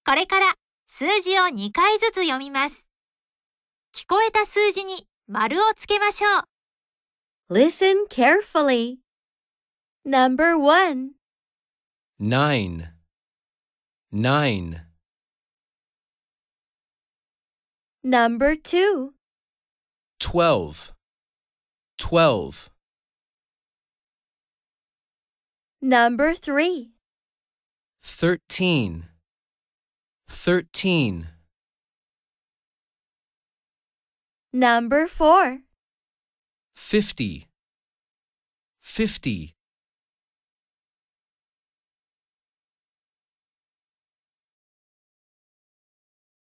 これから数字を2回ずつ読みます。聞こえた数字に丸をつけましょう。 Listen carefully. Number 1, 9, 9, Number 2, 12, 12, Number 3, 13, 13, Number 4, 50, 50,